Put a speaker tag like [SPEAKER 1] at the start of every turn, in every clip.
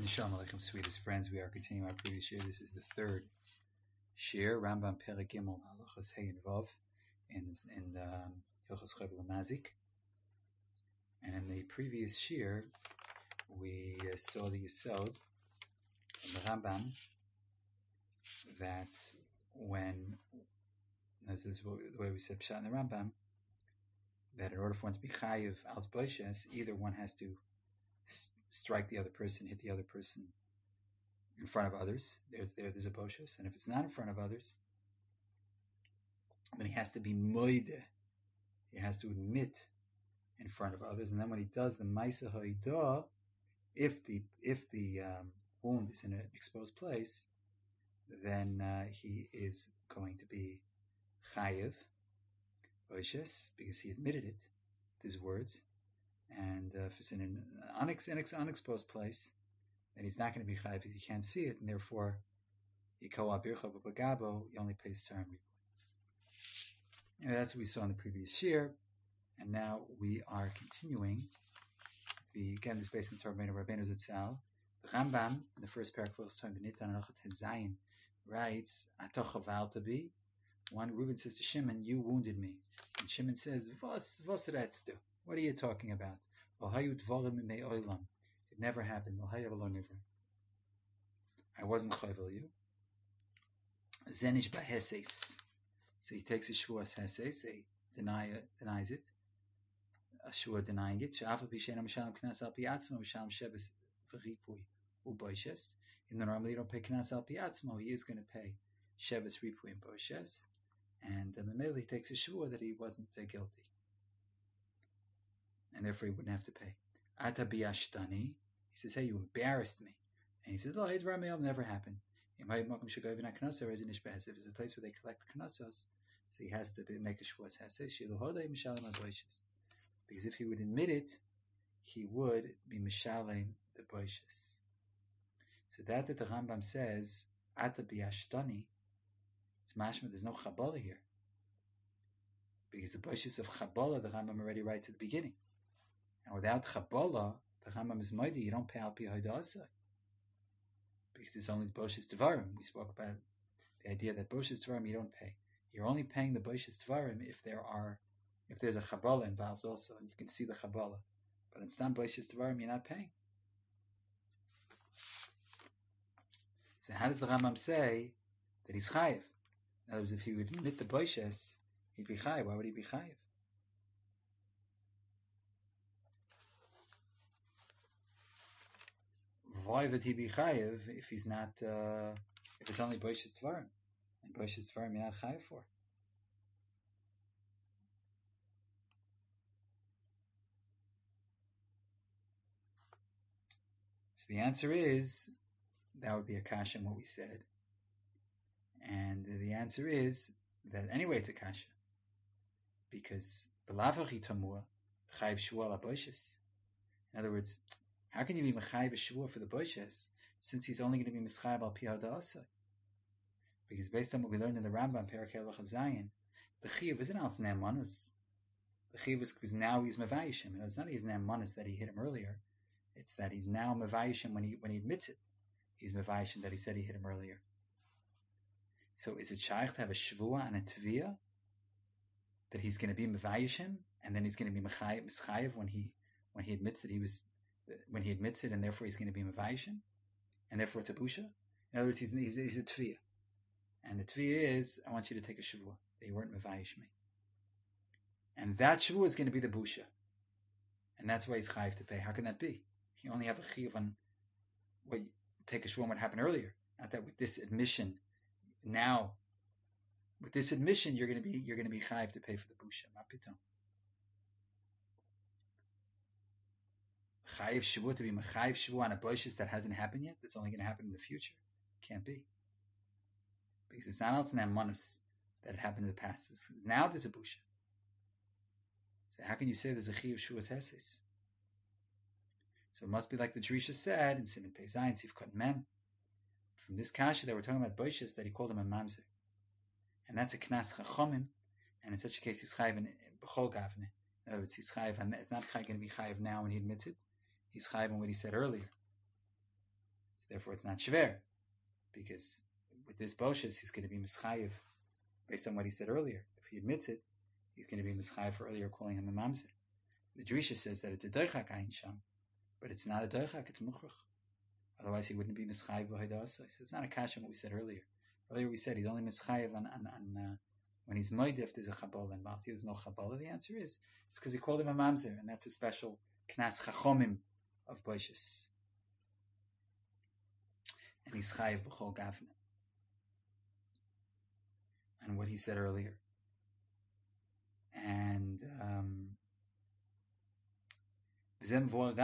[SPEAKER 1] Shalom Aleichem, sweetest friends. We are continuing our previous shir. This is the third shir, Rambam Perek Gimel Halachos Hey and Vav in Hilchos Chayv Mazik. And in the previous shir, we saw the Yesod from the Rambam that this is the way we said Pshat in the Rambam, that in order for one to be Chayiv Alt Boishes, either one has to strike the other person, hit the other person in front of others. There's a boshes, and if it's not in front of others, then he has to be moide. He has to admit in front of others, and then when he does the ma'aseh ha'ida, if the wound is in an exposed place, then he is going to be chayiv boshes because he admitted it, his words. And if it's in an unexposed place, then he's not going to be chayiv because he can't see it, and therefore, he only pays tzar and ripui. And that's what we saw in the previous shir, and now we are continuing. Again, this is based on Torah Rabbeinu Zatzal. The Rambam, in the first parak of Time B'nitan Anachat Hazayin, writes, "Atochavalta bi." One Reuben says to Shimon, "You wounded me," and Shimon says, "Vos redstu? What are you talking about? It never happened. I wasn't chayvel you. Zenish b'heses. So he takes a shvuas heses, he denies it. A shvua denying it. She'afa b'shein ha'mishalim knas al pi atzmo v'shalom shebes v'ripui u'boishes. Even though normally you don't pay knas al pi atzmo, he is going to pay shebes ripui and boishes. And Mamela, he takes a shvua that he wasn't guilty, and therefore he wouldn't have to pay. Ata biyashtani, he says, "Hey, you embarrassed me." And he says, "Lo, it never happened." If it's a place where they collect knossos, so he has to make a shvuas hases. Because if he would admit it, he would be mishalem the boishes. So that the Rambam says, "Ata biyashtani," it's mashma. There's no chabala here, because the boishes of chabala the Rambam already writes at the beginning. And without Chabala, the Rambam is mighty, you don't pay al pi haidasa. Because it's only Boshes Tvarim. We spoke about the idea that Boshes Tvarim you don't pay. You're only paying the Boshes Tvarim if there's a Chabala involved also, and you can see the Chabala. But in Stam Boshes Tvarim you're not paying. So how does the Rambam say that he's chayiv? In other words, if he would admit the Boshes, he'd be chayiv. Why would he be chayiv? Why would he be chayiv if he's not? If it's only boishes tvarim, and boishes tvarim you're not chayiv for. So the answer is that would be a kasha in what we said, and the answer is that anyway it's a kasha because b'lavachi tamua chayiv shua la boishes. In other words, how can you be mechayiv a shvua for the boishes since he's only going to be mischayiv al pi hada'asai? Because based on what we learned in the Rambam Perek Hazayin, the chiyuv isn't al t'nei manus. The chiyuv is because now he's mevayishim. It's not his manus that he hit him earlier. It's that he's now mevayishim when he admits it. He's mevayishim that he said he hit him earlier. So is it shaykh to have a shvua and a tviyah that he's going to be mevayishim and then he's going to be mischayiv when he admits that he was. When he admits it, and therefore he's going to be mevayishim, and therefore it's a busha. In other words, he's a tviyah, and the tviyah is, I want you to take a shavua that you weren't mevayish me, and that shavua is going to be the busha, and that's why he's chayiv to pay. How can that be? You only have a chiyuv on what take a shavua on what happened earlier. Not that with this admission, now with this admission you're going to be chayiv to pay for the busha. Mapitom. Chayiv Shavuot to be Mechayiv Shavuot on a boishes that hasn't happened yet, that's only going to happen in the future. Can't be. Because it's not else in manus that it happened in the past. Now there's a busha. So how can you say there's a Chayiv Shavuot Heses? So it must be like the Drisha said in Siman Pei Zayin Sifkat Mem. From this kasha that we're talking about boishes that he called him a mamzer. And that's a knas chachomim, and in such a case he's chayiv in b'chol gavne. In other words, he's chayiv, and it's not going to be chayiv now when he admits it. He's chayiv on what he said earlier. Therefore, it's not shver, because with this boshes, he's going to be mischayev based on what he said earlier. If he admits it, he's going to be mischayev for earlier calling him a mamzer. The Drisha says that it's a doichak ayin sham, but it's not a doichak, it's muchrach. Otherwise, he wouldn't be mischayev b'hoidasa. He says it's not a kasha what we said earlier. Earlier we said he's only mischayev on when he's moed if there's a chabala involved. There's no chabala. The answer is it's because he called him a mamzer, and that's a special knas chachomim of boishes. And he's chayev b'chol gavna. And what he said earlier. And but again, but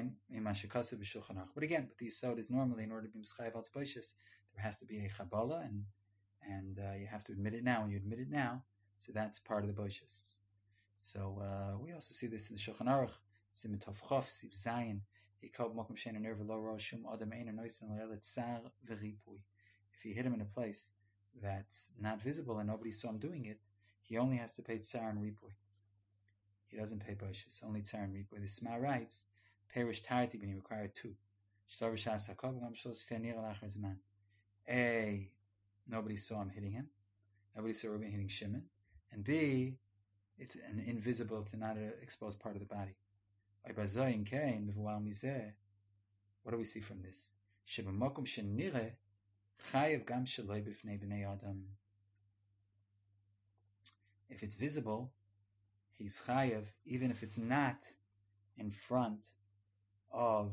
[SPEAKER 1] the yisod is normally, in order to be mischayev al boishes, there has to be a chabala, and you have to admit it now. When you admit it now, so that's part of the boishes. So we also see this in the Shulchan Aruch, Siman Tov Chof, Siv Zayin. If you hit him in a place that's not visible and nobody saw him doing it, he only has to pay tsar and ripui. He doesn't pay boishes, only tsar and ripui. The Sma writes, perish tarti when he required two. A, nobody saw him hitting him. Nobody saw Reuben hitting Shimon. And B, it's an invisible, it's not an exposed part of the body. What do we see from this? If it's visible, he's chayev, even if it's not in front of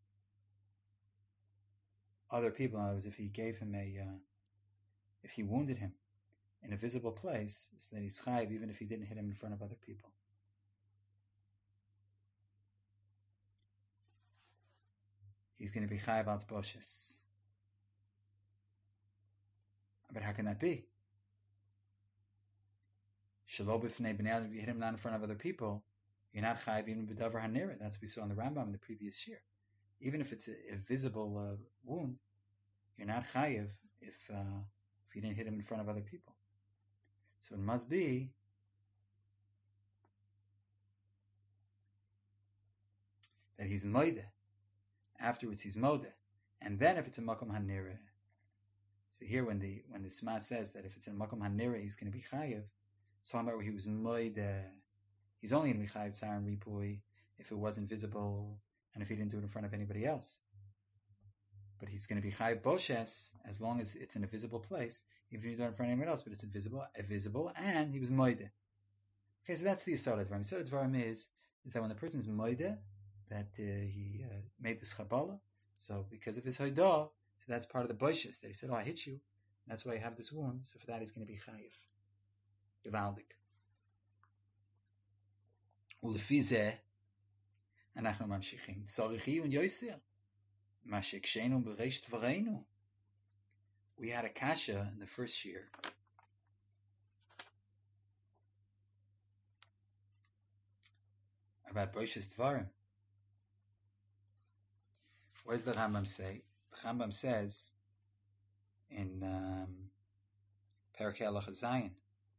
[SPEAKER 1] other people. In other words, if he gave him if he wounded him in a visible place, so that he's chayev even if he didn't hit him in front of other people. He's going to be chayev al boshes. But how can that be? Shelo b'fnei b'nei adam, if you hit him not in front of other people, you're not chayev even b'davar hanira. That's what we saw in the Rambam in the previous year. Even if it's a visible wound, you're not chayev if you didn't hit him in front of other people. So it must be that he's moide. Afterwards he's moide. And then if it's a makom hanira. So here when the Sma says that if it's in makom hanira he's going to be chayev, it's talking about where he was moide. He's only going to be chayev tsar and ripui if it wasn't visible and if he didn't do it in front of anybody else. But he's going to be chayev boshes as long as it's in a visible place, even if you do it in front of anyone else, but it's invisible, and he was moide. Okay, so that's the yisod advarim. Yisod advarim is that when the person's moide, that he made this chabala, so because of his hoidah, so that's part of the boshes, that he said, oh, I hit you, that's why I have this wound, so for that he's going to be chayev. Gevaldik. Ulefi zeh, anachnu mamshichim. Tzarichi un yoser. We had a kasha in the first year about Boishes Dvarim. What does the Rambam say? The Rambam says in Perkei Halacha Zayin,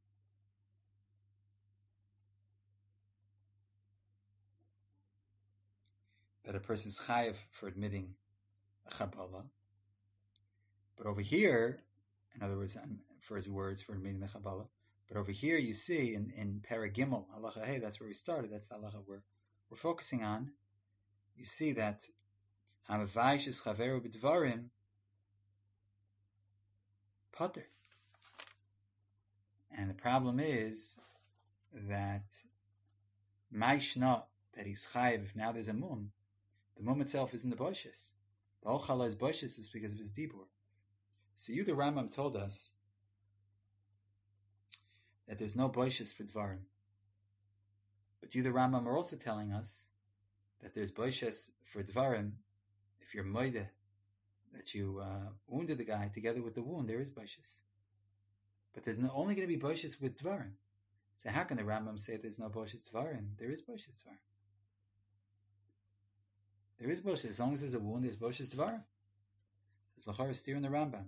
[SPEAKER 1] that a person's chayev for admitting a chabala. But over here, in other words, for his words, for admitting the chabala, but over here you see in Perek Gimel, halacha hey, that's where we started, that's the halacha we're focusing on. You see that hamavaish is chaveru b'dvarim pater. And the problem is that maishna, that he's chayev, if now there's a mum, the mum itself isn't the boshes. The whole chala is boshes is because of his dibur. So the Rambam told us that there's no boshes for dvarim. But the Rambam are also telling us that there's boshes for dvarim if you're moide, that you wounded the guy together with the wound, there is boshes. But there's only going to be boshes with dvarim. So how can the Rambam say there's no boshes dvarim? There is boshes dvarim. There is boshes. As long as there's a wound, there's boshes dvarim. There's lachar steer in the Rambam.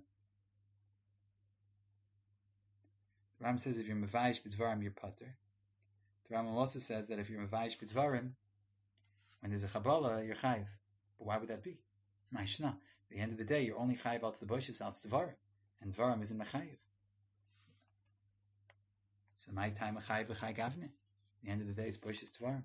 [SPEAKER 1] The Rambam says if you're mevaish b'dvarim, you're pater. The Rambam also says that if you're mevaish b'dvarim, when there's a chabala, you're chayiv. But why would that be? It's ma'ishna. the end of the day, you're only chayiv al the boishes al tzvarim, and dvarim isn't mechayiv. So my time mechayiv v'chay gavne. The end of the day, it's boishes dvarim.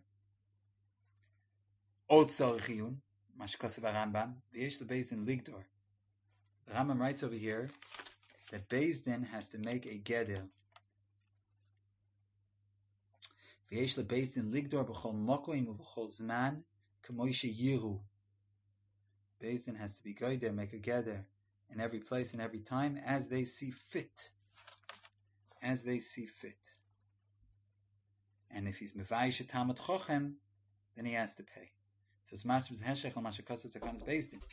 [SPEAKER 1] Od tzorich mashkosav Rambam v'yesh lebeis din ligdor. The Rambam writes over here that Beis Din has to make a geder. V'yesh lebeis din ligdor b'chol mokoim u'b'chol zman k'moishe yiru. Beis Din has to be geder, make a geder in every place and every time as they see fit. As they see fit. And if he's mevayish a Talmud Chochem, then he has to pay. So it's mashmas heshech l'mashakosav takanas Beis Din.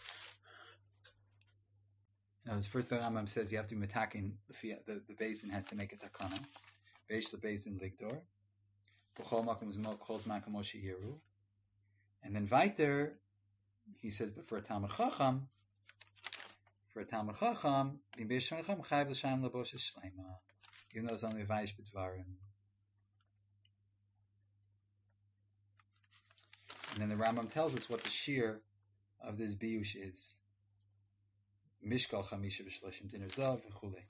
[SPEAKER 1] Now, first the Rambam says you have to be metaking the Beis Din has to make a takana. V'yesh lebeis din ligdor. B'chol makom kol zman k'moshe yiru. And then weiter, he says, but for a Talmud Chacham, b'im b'yesh shonechem chayiv l'shayim l'boshes shleima. Even though it's only v'ayish b'dvarim. And then the Rambam tells us what the shear of this biyush is. Mishkal chamisha v'shloshim dinner zav v'chulei.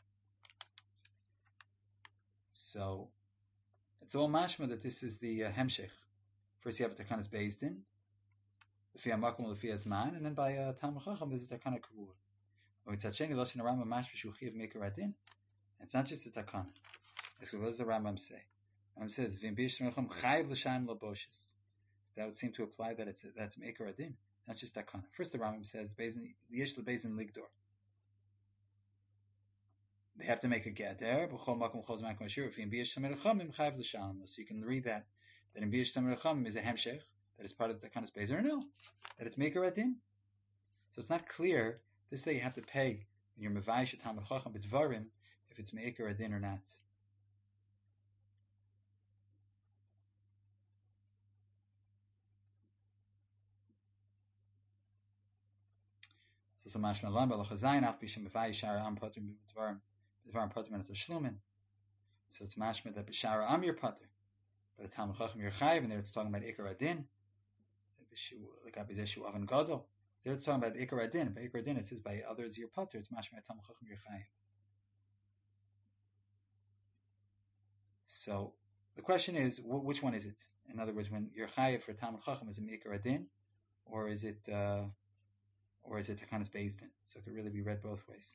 [SPEAKER 1] So it's all mashma that this is the hemshech. First you have a takanas Beis Din, l'fi hamakom l'fi hazman, and then by Talmud Chacham there's a takana kavua. When it's hacheni loshin Rambam mashma shuchiv meikar adin, it's not just a takana. So what does the Rambam say? The Rambam says v'im b'yish shonechem chayiv l'shayim l'boshes. So that would seem to imply that that's meikar adin. It's not just takana. First the Rambam says yesh lebeis din ligdor. They have to make a get there. So you can read that in Biyash Tamar Chacham is a hemshech, that is part of the takanas Beis Din, or no, that it's meikar adin. So it's not clear this day you have to pay when you're mevayish Tamar Chacham b'dvarim if it's meikar adin or not. So mashma lam b'lachazayin af b'shem mevayish shara am patur b'dvarim. So it's mashma that b'shara am your pater, but a Talmud Chacham your chayiv, and there it's talking about ikar adin. Like abizeshu avan gadol. There it's talking about ikar adin. By ikar adin it says by others your pater. It's mashma Talmud Chacham your chayiv. So the question is, which one is it? In other words, when your chayiv for Talmud Chacham is a ikar adin, or is it takanas Beis Din? So it could really be read both ways.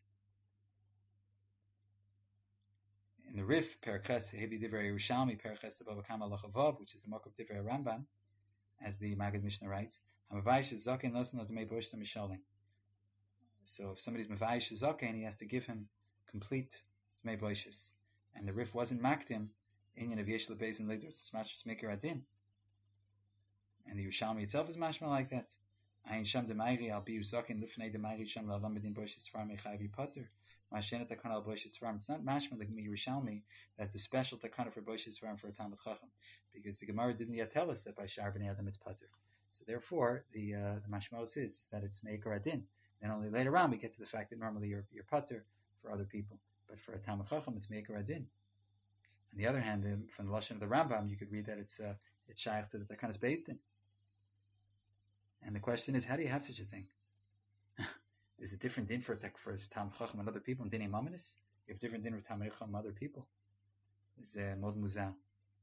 [SPEAKER 1] In the Rif, Perches Hebi Divrei Yerushalmi, Perches Bava Kama Lachavav, which is the mark of Divrei Rambam, as the Maggid Mishnah writes, Hamavayish Zaken Losan Ladmei Boshta Mishalim. So if somebody's Mavayish Zaken, he has to give him complete Dmei Boshis. And the Rif wasn't Makdim, Inyan of Yesh Lebeis and Ligdor, it's Mashmas Meikar Adin. And the Yerushalmi itself is mashma like that. Ayin Sham Demairi Al Biyu Zaken Lifnei Demairi Sham Lalamedin Boshis Tvar Mechavi Potter. It's not mashma like Yerushalmi that it's a special takana for Boshis Tvarim for a Talmud Chacham, because the Gemara didn't yet tell us that by Shar B'nei Adam it's pater. So therefore, the mashmos is that it's meikar adin. Then only later on we get to the fact that normally you're pater for other people, but for a Talmud Chacham it's meikar adin. On the other hand, from the lashon of the Rambam, you could read that it's shaykh to the takanas Beis Din. And the question is, how do you have such a thing? There's a different din for Talmud Chacham and other people, and din imaminus. You have different din for Talmud Chacham and other people. It's mod muzal.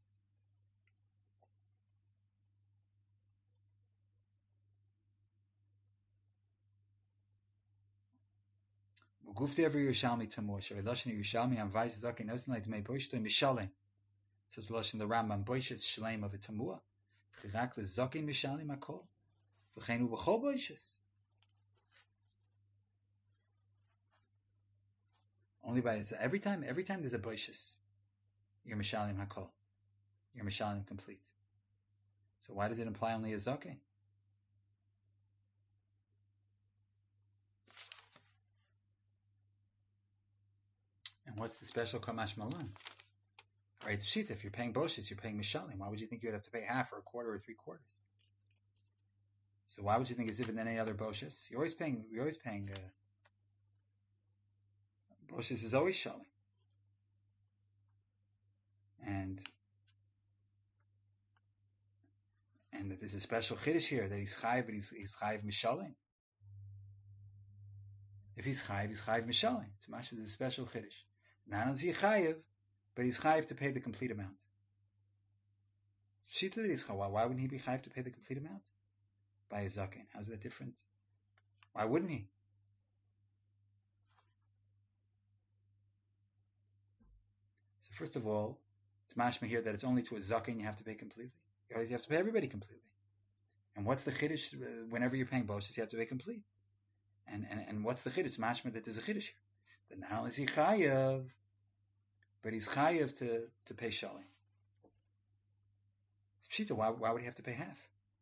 [SPEAKER 1] Gufti every Yerushalmi tamor. Shavei lashon Yerushalmi am vayz zaken osin like mei boishto mishalem. So it's lashon the Rambam boishes shleim of a tamua. V'chirak lezaken mishalem akol. V'cheinu b'chol boishes. Only by every time there's a boishes, you're mishalim hakol, you're mishalim complete. So why does it imply only a zaken? And what's the special kamash malan? Right, it's pshita. If you're paying boishes, you're paying mishalim. Why would you think you would have to pay half or a quarter or 3/4? So why would you think it's different than any other boishes? You're always paying. Boshis is always shalim. And that there's a special chiddush here that he's chayiv, but he's chayiv mishalim. If he's chayiv mishalim. It's mashma, there's a special chiddush. Not only is he chayiv, but he's chayiv to pay the complete amount. Why wouldn't he be chayiv to pay the complete amount? By a zaken. How's that different? Why wouldn't he? So first of all, it's mashma here that it's only to a zaken you have to pay completely. You have to pay everybody completely. And what's the chiddush? Whenever you're paying boshas, you have to pay complete. And what's the chiddush? It's mashma that there's a chiddush here. That not only is he chayav, but he's chayav to pay shalim. It's pshita. Why would he have to pay half?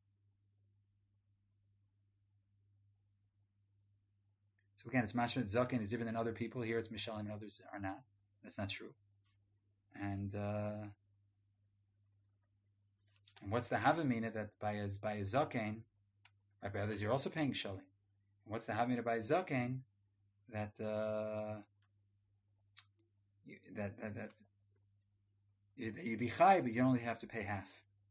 [SPEAKER 1] So again, it's mashma that zaken is different than other people. Here it's mishalim and others are not. That's not true. And what's the havamina that by a zaken, right, by others you're also paying shalim? And what's the havamina by a zaken that you be chai, but you only have to pay half?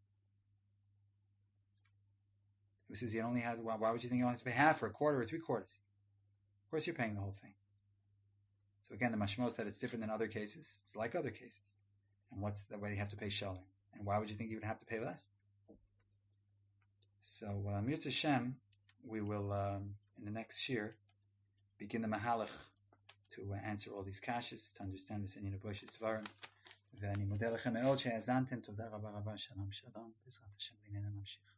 [SPEAKER 1] Who says you only have? Why would you think you only have to pay half or a quarter or 3/4? Of course, you're paying the whole thing. So again, the mashmos that it's different than other cases. It's like other cases. And what's the way you have to pay shalim? And why would you think you would have to pay less? So, Mirz Hashem, we will, in the next shir, begin the mahalach to answer all these kashas, to understand this in Bosh's Dvarim. ואני מודה לכם מאוד שהאזנתם, תודה רבה רבה, שלום שלום, בעזרת השם, והננו נמשיך.